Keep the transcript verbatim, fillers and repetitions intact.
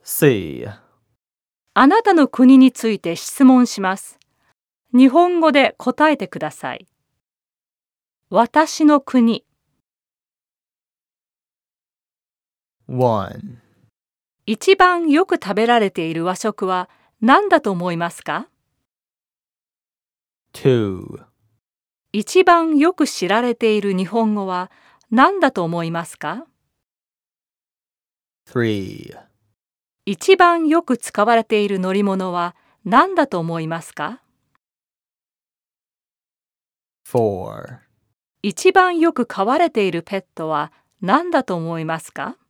C. あなたの国について質問します。日本語で答えてください。私の国。 いち. 一番よく食べられている和食は何だと思いますか？ に. 一番よく知られている日本語は何だと思いますか？ さん. 一番よく使われている乗り物は何だと思いますか？ よん. 一番よく飼われているペットは何だと思いますか？